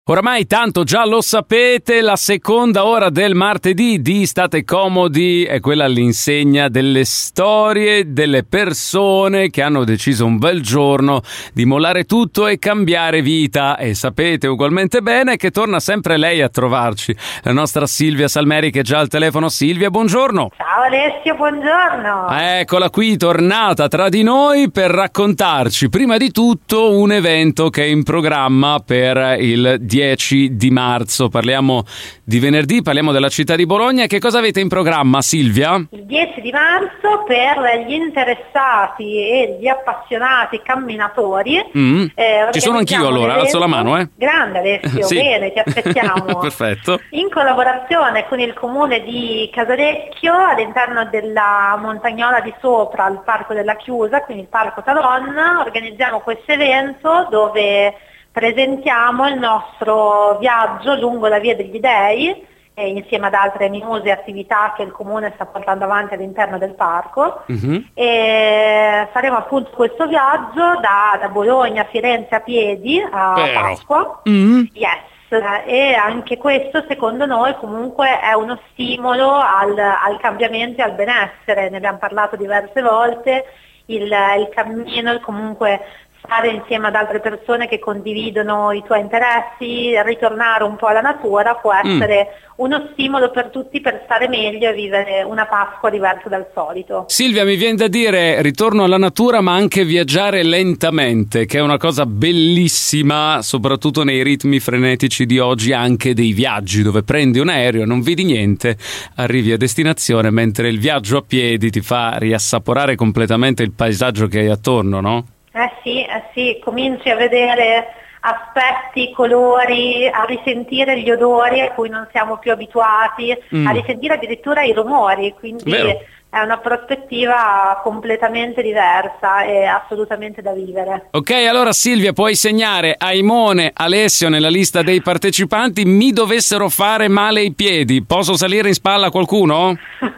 Oramai tanto già lo sapete, la seconda ora del martedì di State Comodi è quella all'insegna delle storie delle persone che hanno deciso un bel giorno di mollare tutto e cambiare vita. E sapete ugualmente bene che torna sempre lei a trovarci, la nostra Silvia Salmeri, che è già al telefono. Silvia, buongiorno. Ciao Alessio, buongiorno. Eccola qui, tornata tra di noi per raccontarci prima di tutto un evento che è in programma per il 10 di marzo. Parliamo di venerdì, parliamo della città di Bologna. Che cosa avete in programma, Silvia? Il 10 di marzo per gli interessati e gli appassionati camminatori. Ci sono anch'io, allora, alzo la mano. Grande Alessio, sì. Bene, ti aspettiamo. Perfetto. In collaborazione con il comune di Casalecchio, all'interno della Montagnola di Sopra, al Parco della Chiusa, quindi il Parco Talon, organizziamo questo evento dove presentiamo il nostro viaggio lungo la Via degli Dei insieme ad altre minuse attività che il comune sta portando avanti all'interno del parco. E faremo appunto questo viaggio da Bologna a Firenze a piedi a Pasqua. Yes. E anche questo secondo noi comunque è uno stimolo al cambiamento e al benessere. Ne abbiamo parlato diverse volte. Il cammino, comunque stare insieme ad altre persone che condividono i tuoi interessi, ritornare un po' alla natura può essere uno stimolo per tutti per stare meglio e vivere una Pasqua diversa dal solito. Silvia, mi viene da dire ritorno alla natura, ma anche viaggiare lentamente, che è una cosa bellissima, soprattutto nei ritmi frenetici di oggi, anche dei viaggi dove prendi un aereo, non vedi niente, arrivi a destinazione, mentre il viaggio a piedi ti fa riassaporare completamente il paesaggio che hai attorno, no? Sì, cominci a vedere aspetti, colori, a risentire gli odori a cui non siamo più abituati, a risentire addirittura i rumori, quindi è una prospettiva completamente diversa e assolutamente da vivere. Ok, allora Silvia, puoi segnare Aimone, Alessio nella lista dei partecipanti. Mi dovessero fare male i piedi, posso salire in spalla a qualcuno?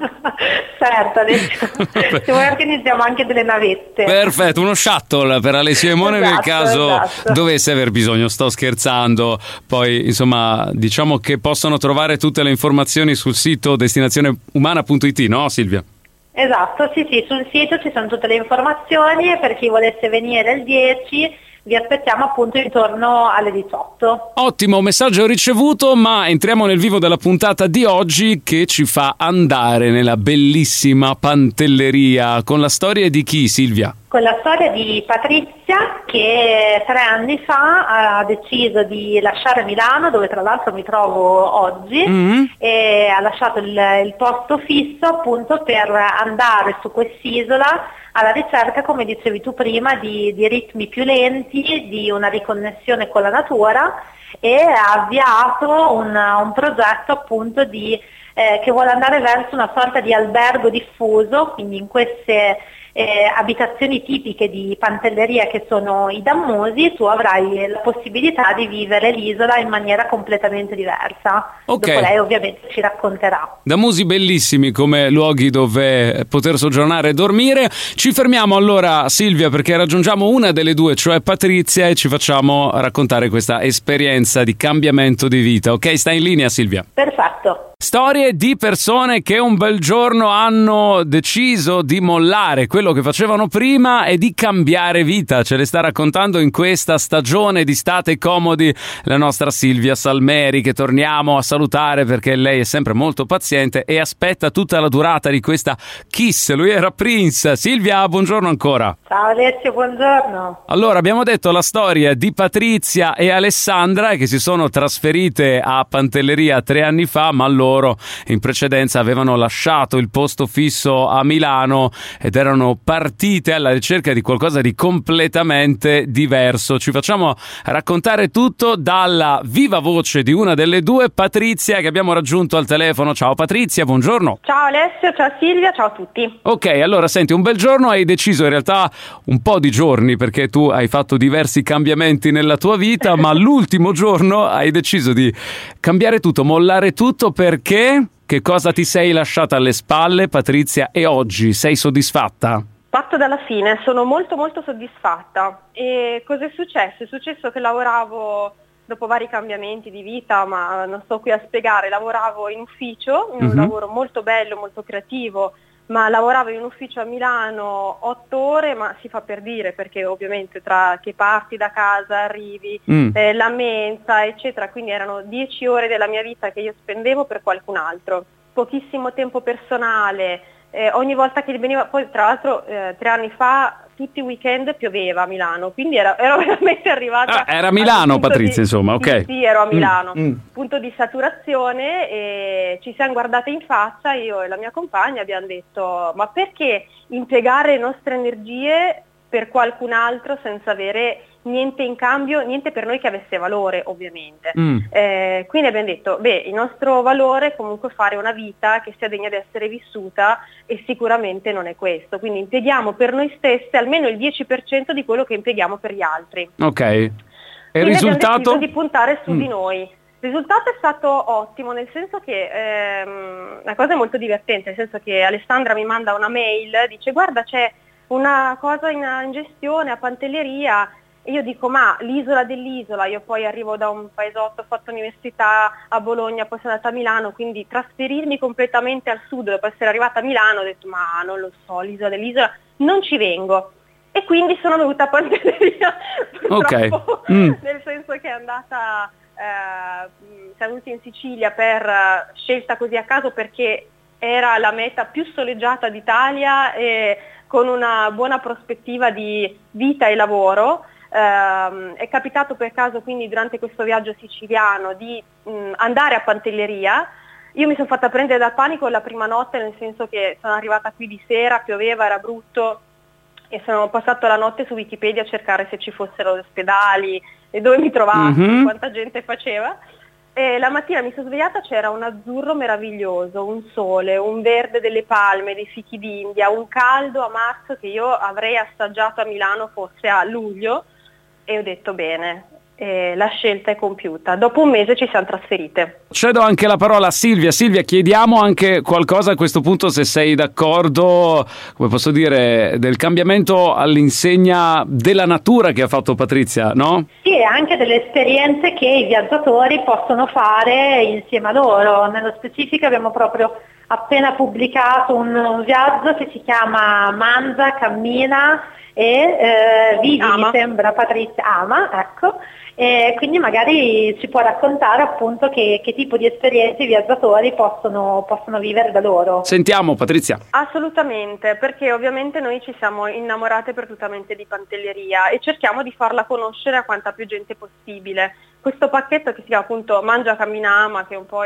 Certo, Alessio. Se vuoi organizziamo anche delle navette. Perfetto, uno shuttle per Alessio e Aimone nel caso dovesse aver bisogno. Sto scherzando. Poi insomma diciamo che possono trovare tutte le informazioni sul sito destinazioneumana.it, no Silvia? Esatto, sì, sul sito ci sono tutte le informazioni e per chi volesse venire il 10 vi aspettiamo appunto intorno alle 18. Ottimo, messaggio ricevuto, ma entriamo nel vivo della puntata di oggi che ci fa andare nella bellissima Pantelleria con la storia di chi, Silvia? Con la storia di Patrizia che 3 anni fa ha deciso di lasciare Milano, dove tra l'altro mi trovo oggi, e ha lasciato il posto fisso appunto per andare su quest'isola alla ricerca, come dicevi tu prima, di ritmi più lenti, di una riconnessione con la natura, e ha avviato un progetto appunto che vuole andare verso una sorta di albergo diffuso, quindi in queste abitazioni tipiche di Pantelleria che sono i Dammusi, tu avrai la possibilità di vivere l'isola in maniera completamente diversa. Okay. Dopo lei ovviamente ci racconterà. Dammusi bellissimi come luoghi dove poter soggiornare e dormire. Ci fermiamo allora, Silvia, perché raggiungiamo una delle due, cioè Patrizia, e ci facciamo raccontare questa esperienza di cambiamento di vita. Ok, stai in linea, Silvia? Perfetto. Storie di persone che un bel giorno hanno deciso di mollare quello che facevano prima e di cambiare vita. Ce le sta raccontando in questa stagione di State Comodi la nostra Silvia Salmeri, che torniamo a salutare perché lei è sempre molto paziente e aspetta tutta la durata di questa Kiss. Lui era Prince. Silvia, buongiorno ancora. Ciao Alessio, buongiorno. Allora, abbiamo detto la storia di Patrizia e Alessandra che si sono trasferite a Pantelleria 3 anni fa, ma loro in precedenza avevano lasciato il posto fisso a Milano ed erano partite alla ricerca di qualcosa di completamente diverso. Ci facciamo raccontare tutto dalla viva voce di una delle due, Patrizia, che abbiamo raggiunto al telefono. Ciao Patrizia, buongiorno. Ciao Alessio, ciao Silvia, ciao a tutti. Ok, allora senti, un bel giorno hai deciso, in realtà un po' di giorni, perché tu hai fatto diversi cambiamenti nella tua vita, ma l'ultimo giorno hai deciso di cambiare tutto, mollare tutto. Perché? Che cosa ti sei lasciata alle spalle, Patrizia, e oggi sei soddisfatta? Parto dalla fine, sono molto molto soddisfatta. E cosa è successo? È successo che lavoravo dopo vari cambiamenti di vita, ma non sto qui a spiegare, lavoravo in ufficio, in un lavoro molto bello, molto creativo, ma lavoravo in un ufficio a Milano 8 ore, ma si fa per dire, perché ovviamente tra che parti da casa, arrivi, la mensa, eccetera, quindi erano 10 ore della mia vita che io spendevo per qualcun altro. Pochissimo tempo personale, ogni volta che veniva, poi tra l'altro 3 anni fa tutti i weekend pioveva a Milano, quindi ero veramente arrivata... era a Milano, Patrizia, insomma, ok. Sì, ero a Milano. Punto di saturazione, e ci siamo guardate in faccia, io e la mia compagna abbiamo detto: ma perché impiegare le nostre energie per qualcun altro senza avere niente in cambio, niente per noi che avesse valore, ovviamente. Quindi abbiamo detto, il nostro valore è comunque fare una vita che sia degna di essere vissuta, e sicuramente non è questo. Quindi impieghiamo per noi stesse almeno il 10% di quello che impieghiamo per gli altri. Ok. E il risultato? risultato? Abbiamo deciso di puntare su di noi. Il risultato è stato ottimo, nel senso che la cosa è molto divertente, nel senso che Alessandra mi manda una mail, dice: guarda, c'è una cosa in gestione a Pantelleria. E io dico: ma l'isola dell'isola, io poi arrivo da un paesotto, ho fatto università a Bologna, poi sono andata a Milano, quindi trasferirmi completamente al sud dopo essere arrivata a Milano, ho detto: ma non lo so, l'isola dell'isola, non ci vengo. E quindi sono venuta a Pantelleria, purtroppo, nel senso che è andata, siamo venuti in Sicilia per scelta così a caso, perché era la meta più soleggiata d'Italia e con una buona prospettiva di vita e lavoro. È capitato per caso quindi durante questo viaggio siciliano di andare a Pantelleria. Io mi sono fatta prendere dal panico la prima notte, nel senso che sono arrivata qui di sera, pioveva, era brutto, e sono passato la notte su Wikipedia a cercare se ci fossero ospedali e dove mi trovassi, quanta gente faceva. E la mattina mi sono svegliata, c'era un azzurro meraviglioso, un sole, un verde delle palme, dei fichi d'India, un caldo a marzo che io avrei assaggiato a Milano fosse a luglio, e ho detto: bene, la scelta è compiuta. Dopo un mese ci siamo trasferite. Cedo anche la parola a Silvia. Silvia, chiediamo anche qualcosa a questo punto, se sei d'accordo, come posso dire, del cambiamento all'insegna della natura che ha fatto Patrizia, no? Sì, e anche delle esperienze che i viaggiatori possono fare insieme a loro. Nello specifico abbiamo proprio appena pubblicato un viaggio che si chiama Mangia, Cammina e Vivi, mi sembra, Patrizia ama, ecco. E quindi magari ci può raccontare appunto che tipo di esperienze i viaggiatori possono vivere da loro. Sentiamo, Patrizia. Assolutamente, perché ovviamente noi ci siamo innamorate perdutamente di Pantelleria e cerchiamo di farla conoscere a quanta più gente possibile. Questo pacchetto, che si chiama appunto Mangia, Cammina, Ama, che è un po'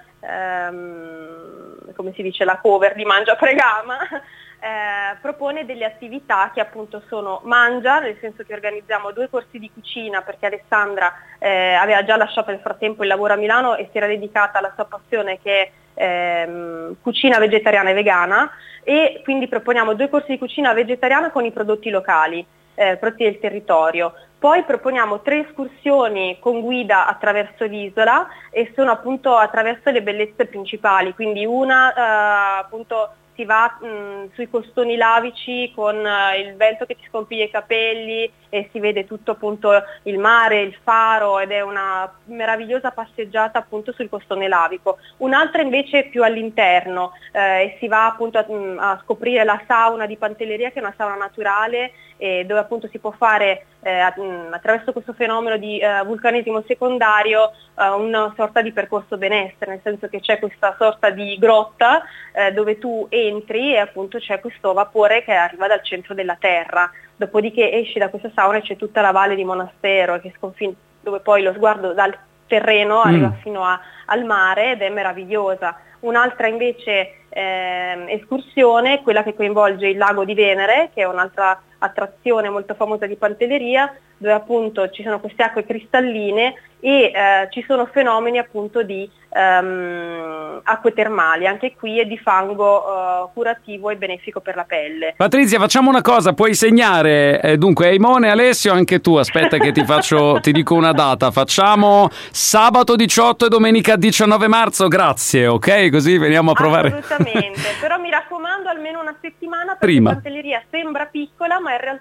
come si dice, la cover di Mangia, Pregama, propone delle attività che appunto sono mangia, nel senso che organizziamo 2 corsi di cucina, perché Alessandra aveva già lasciato nel frattempo il lavoro a Milano e si era dedicata alla sua passione, che è cucina vegetariana e vegana, e quindi proponiamo 2 corsi di cucina vegetariana con i prodotti locali, prodotti del territorio. Poi proponiamo 3 escursioni con guida attraverso l'isola, e sono appunto attraverso le bellezze principali, quindi una appunto si va sui costoni lavici con il vento che ti scompiglia i capelli e si vede tutto appunto il mare, il faro, ed è una meravigliosa passeggiata appunto sul costone lavico. Un'altra invece è più all'interno, e si va appunto a scoprire la sauna di Pantelleria, che è una sauna naturale, dove appunto si può fare attraverso questo fenomeno di vulcanesimo secondario una sorta di percorso benessere, nel senso che c'è questa sorta di grotta dove tu entri e appunto c'è questo vapore che arriva dal centro della terra, dopodiché esci da questa sauna e c'è tutta la valle di Monastero che dove poi lo sguardo dal terreno arriva fino al mare, ed è meravigliosa. Un'altra invece escursione, quella che coinvolge il lago di Venere, che è un'altra attrazione molto famosa di Pantelleria, dove appunto ci sono queste acque cristalline e ci sono fenomeni appunto di acque termali, anche qui è di fango curativo e benefico per la pelle. Patrizia, facciamo una cosa, puoi segnare dunque Eimone, Alessio, anche tu, aspetta che ti dico una data, facciamo sabato 18 e domenica 19 marzo, grazie, ok? Così veniamo a provare. Assolutamente, però mi raccomando almeno una settimana, perché Pantelleria sembra piccola ma in realtà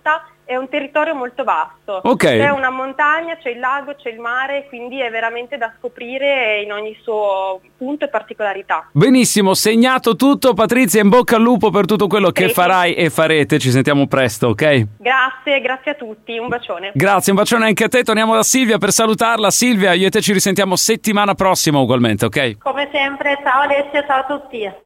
è un territorio molto vasto. Okay. C'è una montagna, c'è il lago, c'è il mare, quindi è veramente da scoprire in ogni suo punto e particolarità. Benissimo, segnato tutto. Patrizia, in bocca al lupo per tutto quello che farai e farete. Ci sentiamo presto, ok? Grazie a tutti, un bacione. Grazie, un bacione anche a te. Torniamo da Silvia per salutarla. Silvia, io e te ci risentiamo settimana prossima ugualmente, ok? Come sempre, ciao Alessio, ciao a tutti.